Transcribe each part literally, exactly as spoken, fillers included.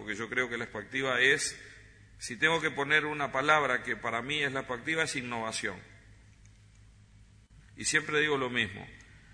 porque yo creo que la expoactiva es, si tengo que poner una palabra que para mí es la expoactiva, es innovación. Y siempre digo lo mismo.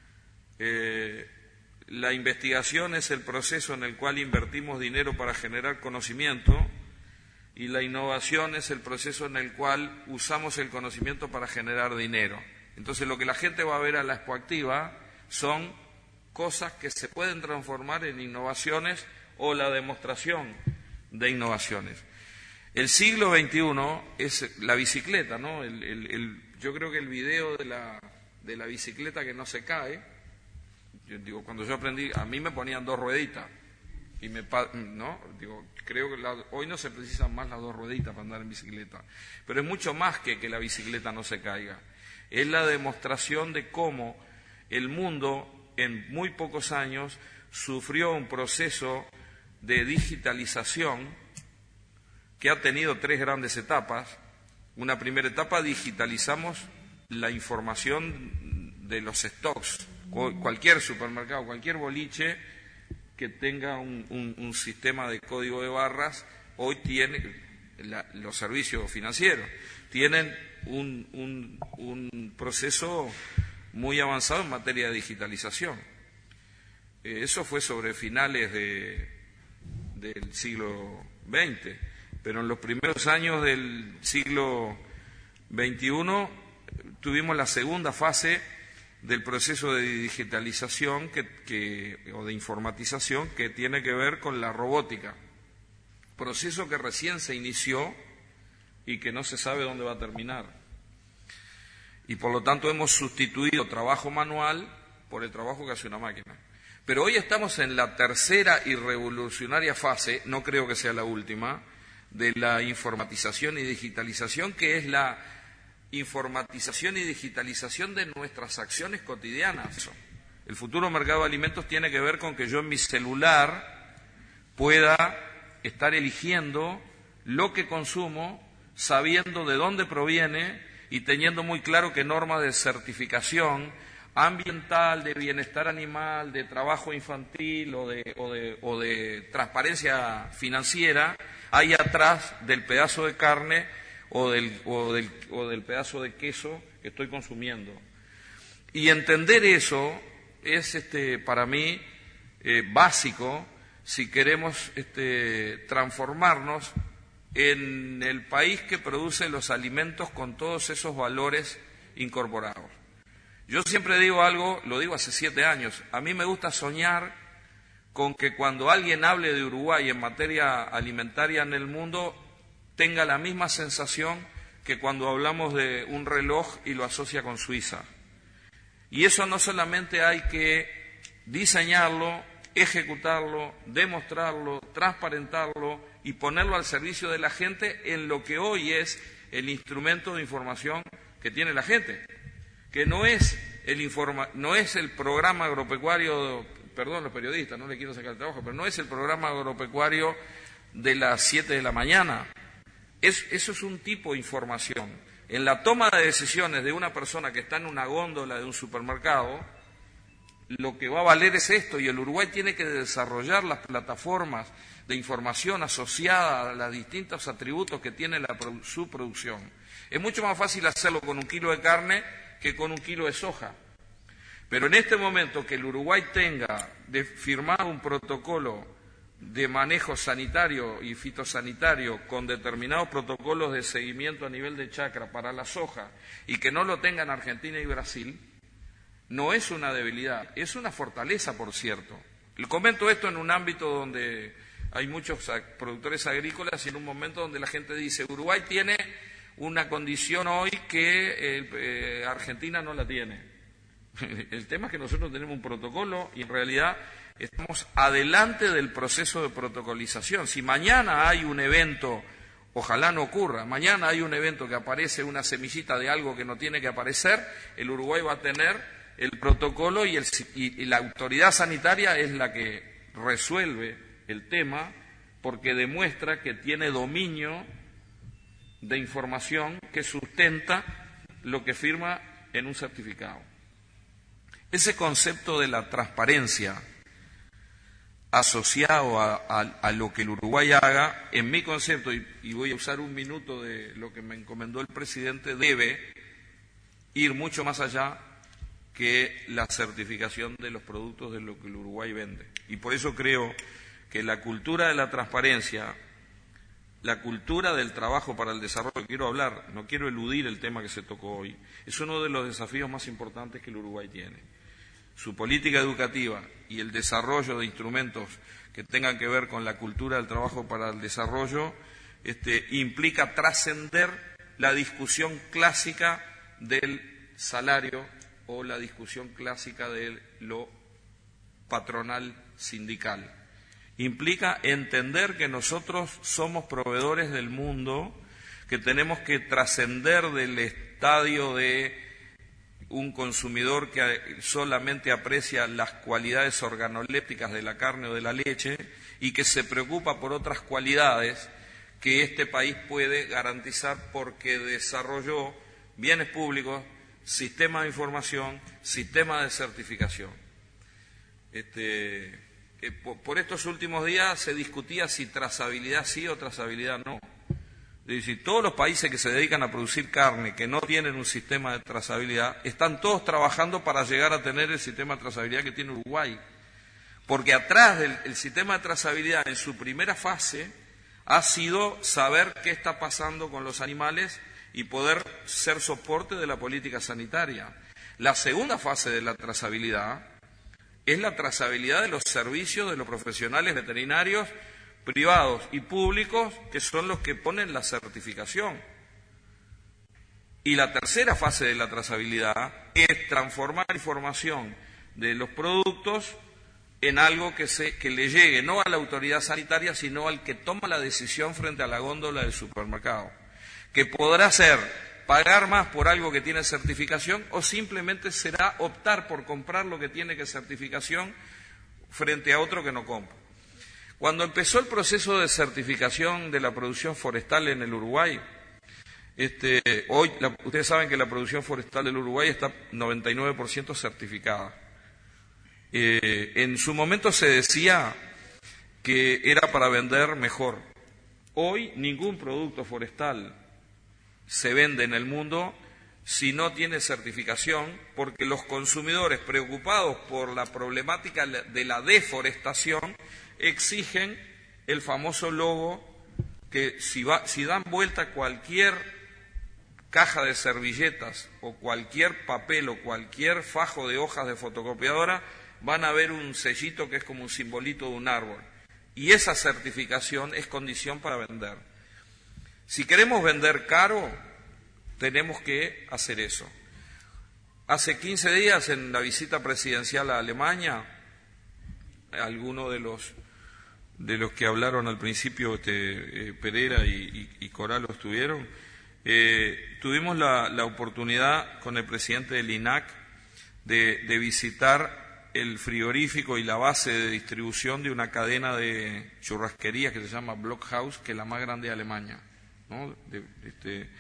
Eh, la investigación es el proceso en el cual invertimos dinero para generar conocimiento, y la innovación es el proceso en el cual usamos el conocimiento para generar dinero. Entonces lo que la gente va a ver a la expoactiva son cosas que se pueden transformar en innovaciones o la demostración de innovaciones. El siglo veintiuno es la bicicleta, ¿no? El, el, el, yo creo que el video de la, de la bicicleta que no se cae, yo digo, cuando yo aprendí, a mí me ponían dos rueditas. Y me, ¿no? Digo, creo que la, hoy no se precisan más las dos rueditas para andar en bicicleta, pero es mucho más que que la bicicleta no se caiga. Es la demostración de cómo el mundo en muy pocos años sufrió un proceso de digitalización que ha tenido tres grandes etapas. Una primera etapa, digitalizamos la información de los stocks. Cualquier supermercado, cualquier boliche que tenga un, un, un sistema de código de barras, hoy tiene, la, los servicios financieros tienen un, un, un proceso muy avanzado en materia de digitalización. Eh, eso fue sobre finales de, del siglo veinte, pero en los primeros años del siglo veintiuno tuvimos la segunda fase del proceso de digitalización que, que, o de informatización que tiene que ver con la robótica, proceso que recién se inició y que no se sabe dónde va a terminar. Y por lo tanto hemos sustituido trabajo manual por el trabajo que hace una máquina. Pero hoy estamos en la tercera y revolucionaria fase, no creo que sea la última, de la informatización y digitalización, que es la informatización y digitalización de nuestras acciones cotidianas. El futuro mercado de alimentos tiene que ver con que yo en mi celular pueda estar eligiendo lo que consumo, sabiendo de dónde proviene y teniendo muy claro qué normas de certificación ambiental, de bienestar animal, de trabajo infantil o de, o de, o de transparencia financiera hay atrás del pedazo de carne O del, o, del, o del pedazo de queso que estoy consumiendo. Y entender eso es este, para mí eh, básico si queremos este, transformarnos en el país que produce los alimentos con todos esos valores incorporados. Yo siempre digo algo, lo digo hace siete años, a mí me gusta soñar con que cuando alguien hable de Uruguay en materia alimentaria en el mundo tenga la misma sensación que cuando hablamos de un reloj y lo asocia con Suiza. Y eso no solamente hay que diseñarlo, ejecutarlo, demostrarlo, transparentarlo y ponerlo al servicio de la gente en lo que hoy es el instrumento de información que tiene la gente, que no es el, informa, no es el programa agropecuario, perdón los periodistas, no le quiero sacar el trabajo, pero no es el programa agropecuario de las siete de la mañana. Es, eso es un tipo de información. En la toma de decisiones de una persona que está en una góndola de un supermercado, lo que va a valer es esto, y el Uruguay tiene que desarrollar las plataformas de información asociada a los distintos atributos que tiene la, su producción. Es mucho más fácil hacerlo con un kilo de carne que con un kilo de soja. Pero en este momento que el Uruguay tenga de firmar un protocolo de manejo sanitario y fitosanitario con determinados protocolos de seguimiento a nivel de chacra para la soja y que no lo tengan Argentina y Brasil, no es una debilidad, es una fortaleza, por cierto. Le comento esto en un ámbito donde hay muchos productores agrícolas y en un momento donde la gente dice Uruguay tiene una condición hoy que eh, eh, Argentina no la tiene. El tema es que nosotros tenemos un protocolo y en realidad estamos adelante del proceso de protocolización. Si mañana hay un evento, ojalá no ocurra, mañana hay un evento que aparece una semillita de algo que no tiene que aparecer, el Uruguay va a tener el protocolo y, el, y, y la autoridad sanitaria es la que resuelve el tema porque demuestra que tiene dominio de información que sustenta lo que firma en un certificado. Ese concepto de la transparencia asociado a, a, a lo que el Uruguay haga, en mi concepto, y, y voy a usar un minuto de lo que me encomendó el presidente, debe ir mucho más allá que la certificación de los productos de lo que el Uruguay vende. Y por eso creo que la cultura de la transparencia, la cultura del trabajo para el desarrollo, quiero hablar, no quiero eludir el tema que se tocó hoy, es uno de los desafíos más importantes que el Uruguay tiene. Su política educativa y el desarrollo de instrumentos que tengan que ver con la cultura del trabajo para el desarrollo este, implica trascender la discusión clásica del salario o la discusión clásica de lo patronal sindical. Implica entender que nosotros somos proveedores del mundo, que tenemos que trascender del estadio de un consumidor que solamente aprecia las cualidades organolépticas de la carne o de la leche y que se preocupa por otras cualidades que este país puede garantizar porque desarrolló bienes públicos, sistema de información, sistema de certificación. Este, eh, por, por estos últimos días se discutía si trazabilidad sí o trazabilidad no. Es decir, todos los países que se dedican a producir carne, que no tienen un sistema de trazabilidad, están todos trabajando para llegar a tener el sistema de trazabilidad que tiene Uruguay. Porque atrás del el sistema de trazabilidad, en su primera fase, ha sido saber qué está pasando con los animales y poder ser soporte de la política sanitaria. La segunda fase de la trazabilidad es la trazabilidad de los servicios de los profesionales veterinarios privados y públicos, que son los que ponen la certificación. Y la tercera fase de la trazabilidad es transformar la información de los productos en algo que, se, que le llegue no a la autoridad sanitaria, sino al que toma la decisión frente a la góndola del supermercado, que podrá ser pagar más por algo que tiene certificación o simplemente será optar por comprar lo que tiene que certificación frente a otro que no compra. Cuando empezó el proceso de certificación de la producción forestal en el Uruguay, este, hoy la, ustedes saben que la producción forestal del Uruguay está noventa y nueve por ciento certificada. Eh, en su momento se decía que era para vender mejor. Hoy ningún producto forestal se vende en el mundo si no tiene certificación, porque los consumidores, preocupados por la problemática de la deforestación, exigen el famoso logo que si, va, si dan vuelta cualquier caja de servilletas o cualquier papel o cualquier fajo de hojas de fotocopiadora, van a ver un sellito que es como un simbolito de un árbol. Y esa certificación es condición para vender. Si queremos vender caro, tenemos que hacer eso. Hace quince días, en la visita presidencial a Alemania, algunos de los de los que hablaron al principio, este, eh, Pereira y, y, y Coralo estuvieron, eh, tuvimos la, la oportunidad con el presidente del I N A C de, de visitar el frigorífico y la base de distribución de una cadena de churrasquerías que se llama Blockhaus, que es la más grande de Alemania, ¿no? De, de este,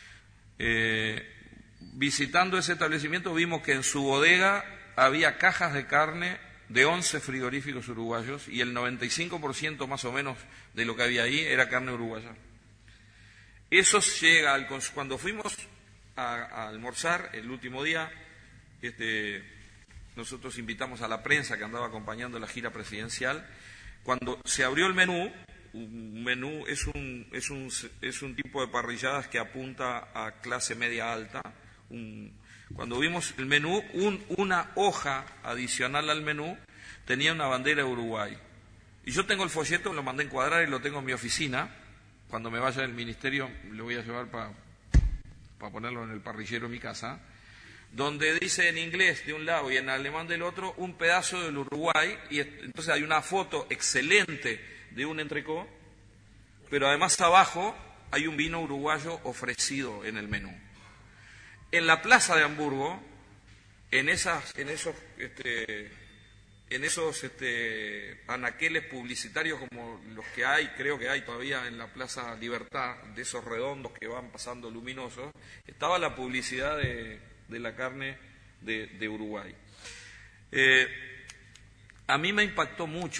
eh, visitando ese establecimiento vimos que en su bodega había cajas de carne de once frigoríficos uruguayos y el noventa y cinco por ciento más o menos de lo que había ahí era carne uruguaya. Eso llega al cons- cuando fuimos a, a almorzar el último día, este, nosotros invitamos a la prensa que andaba acompañando la gira presidencial. Cuando se abrió el menú, un menú es un, es un, es un tipo de parrilladas que apunta a clase media alta. Un, Cuando vimos el menú, un, una hoja adicional al menú tenía una bandera de Uruguay. Y yo tengo el folleto, lo mandé encuadrar y lo tengo en mi oficina. Cuando me vaya del ministerio lo voy a llevar para pa ponerlo en el parrillero de mi casa, donde dice en inglés de un lado y en alemán del otro un pedazo del Uruguay, y entonces hay una foto excelente de un entrecot, pero además abajo hay un vino uruguayo ofrecido en el menú. En la plaza de Hamburgo, en esas, en esos, este, en esos este, anaqueles publicitarios como los que hay, creo que hay todavía en la Plaza Libertad, de esos redondos que van pasando luminosos, estaba la publicidad de, de la carne de, de Uruguay. Eh, a mí me impactó mucho,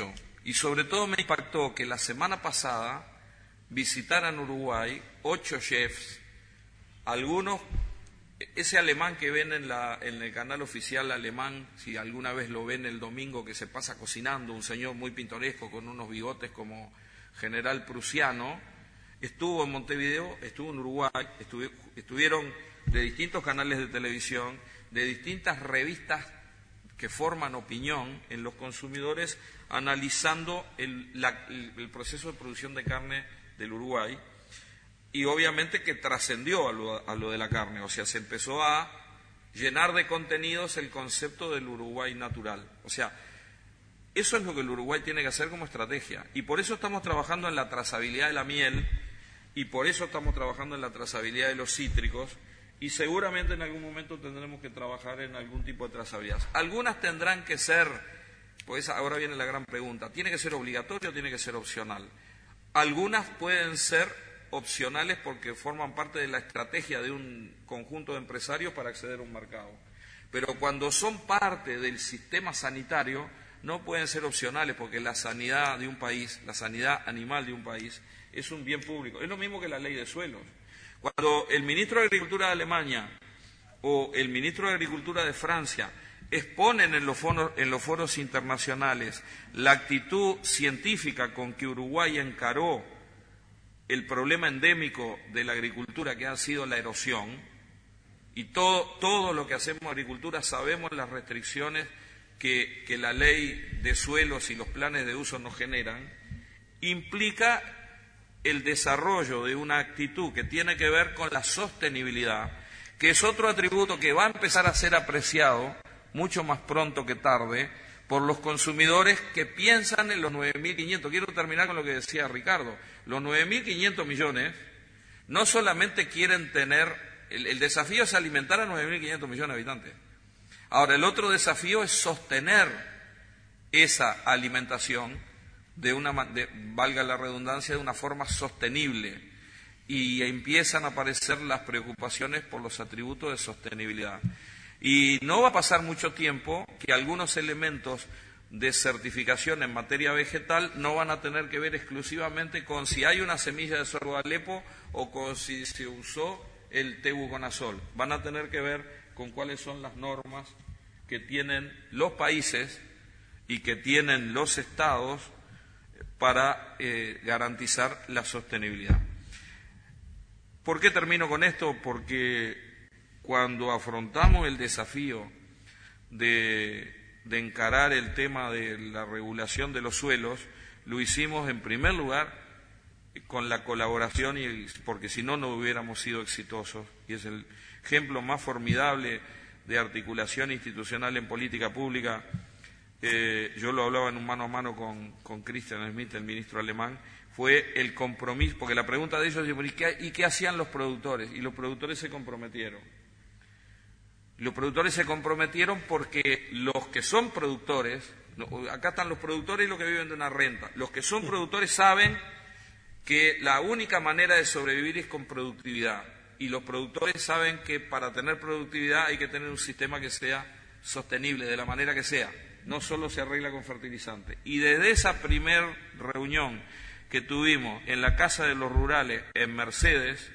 Y sobre todo me impactó que la semana pasada visitaran Uruguay ocho chefs, algunos, ese alemán que ven en, la, en el canal oficial alemán, si alguna vez lo ven el domingo, que se pasa cocinando, un señor muy pintoresco con unos bigotes como general prusiano, estuvo en Montevideo, estuvo en Uruguay, estuvi, estuvieron de distintos canales de televisión, de distintas revistas que forman opinión en los consumidores, analizando el, la, el proceso de producción de carne del Uruguay, y obviamente que trascendió a lo, a lo de la carne, o sea, se empezó a llenar de contenidos el concepto del Uruguay natural. O sea, eso es lo que el Uruguay tiene que hacer como estrategia, y por eso estamos trabajando en la trazabilidad de la miel, y por eso estamos trabajando en la trazabilidad de los cítricos, y seguramente en algún momento tendremos que trabajar en algún tipo de trazabilidad. Algunas tendrán que ser, pues ahora viene la gran pregunta, ¿tiene que ser obligatorio o tiene que ser opcional? Algunas pueden ser opcionales porque forman parte de la estrategia de un conjunto de empresarios para acceder a un mercado. Pero cuando son parte del sistema sanitario, no pueden ser opcionales porque la sanidad de un país, la sanidad animal de un país, es un bien público. Es lo mismo que la ley de suelos. Cuando el ministro de Agricultura de Alemania o el ministro de Agricultura de Francia exponen en los foros, en los foros internacionales la actitud científica con que Uruguay encaró el problema endémico de la agricultura, que ha sido la erosión, y todo, todo lo que hacemos en agricultura sabemos las restricciones que, que la ley de suelos y los planes de uso nos generan, implica el desarrollo de una actitud que tiene que ver con la sostenibilidad, que es otro atributo que va a empezar a ser apreciado mucho más pronto que tarde por los consumidores que piensan en los nueve mil quinientos. Quiero terminar con lo que decía Ricardo. Los nueve mil quinientos millones no solamente quieren tener, el, el desafío es alimentar a nueve mil quinientos millones de habitantes. Ahora, el otro desafío es sostener esa alimentación de una, de, valga la redundancia, de una forma sostenible, y empiezan a aparecer las preocupaciones por los atributos de sostenibilidad. Y no va a pasar mucho tiempo que algunos elementos de certificación en materia vegetal no van a tener que ver exclusivamente con si hay una semilla de sorgo de Alepo o con si se usó el tebuconazol. Van a tener que ver con cuáles son las normas que tienen los países y que tienen los estados para eh, garantizar la sostenibilidad. ¿Por qué termino con esto? Porque cuando afrontamos el desafío de, de encarar el tema de la regulación de los suelos, lo hicimos en primer lugar con la colaboración, y porque si no, no hubiéramos sido exitosos, y es el ejemplo más formidable de articulación institucional en política pública. Eh, yo lo hablaba en un mano a mano con, con Christian Schmidt, el ministro alemán, fue el compromiso, porque la pregunta de ellos es, ¿y qué, ¿y qué hacían los productores? Y los productores se comprometieron. Los productores se comprometieron porque los que son productores, acá están los productores y los que viven de una renta, los que son productores saben que la única manera de sobrevivir es con productividad, y los productores saben que para tener productividad hay que tener un sistema que sea sostenible, de la manera que sea. No solo se arregla con fertilizantes. Y desde esa primer reunión que tuvimos en la Casa de los Rurales en Mercedes,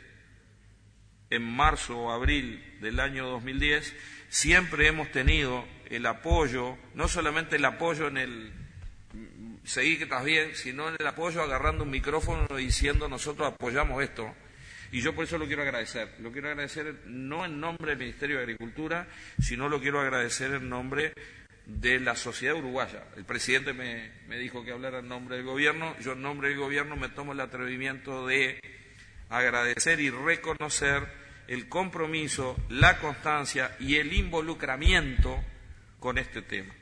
en marzo o abril del año dos mil diez, siempre hemos tenido el apoyo, no solamente el apoyo en el seguir que estás bien, sino en el apoyo agarrando un micrófono y diciendo nosotros apoyamos esto. Y yo por eso lo quiero agradecer. Lo quiero agradecer no en nombre del Ministerio de Agricultura, sino lo quiero agradecer en nombre de la sociedad uruguaya. El presidente me, me dijo que hablara en nombre del gobierno. Yo en nombre del gobierno me tomo el atrevimiento de agradecer y reconocer el compromiso, la constancia y el involucramiento con este tema.